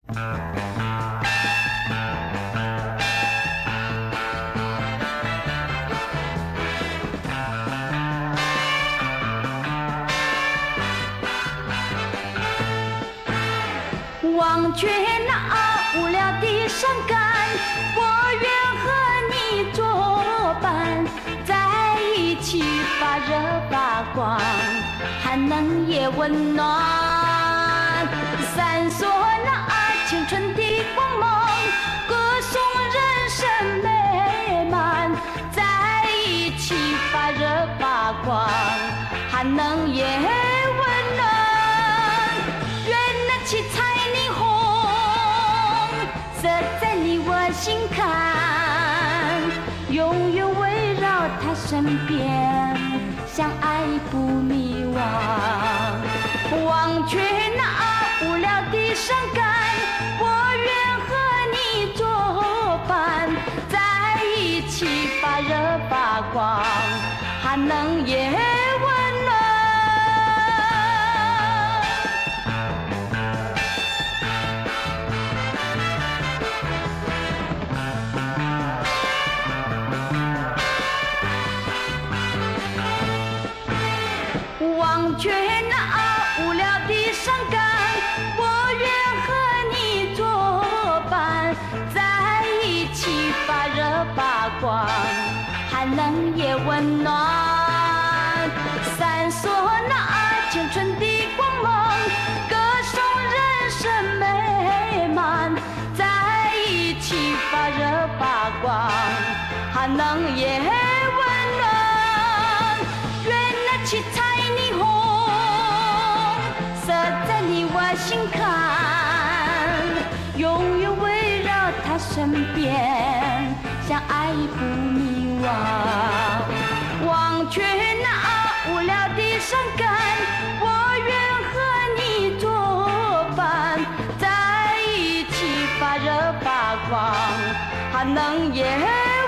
忘却那无聊的伤感，我愿和你作伴，在一起发热发光，寒冷也温暖。闪烁那青春的光芒，歌颂人生美满，在一起发热发光，寒冷也温暖。愿那七彩霓虹射在你我心坎，永远围绕他身边，相爱不迷惘。忘却那无聊的伤感，我愿和你作伴，在一起发热发光，寒冷也温暖。忘却那无聊的伤感，我愿和你作伴，在一起发热发光，寒冷也温暖。闪烁那青春的光芒，歌颂人生美满，在一起发热发光，寒冷也温暖。愿那七彩霓虹射在你我心坎，永远围绕他身边，相爱不迷惘。忘却那无聊的伤感，我愿和你作伴，在一起发热发光，寒冷也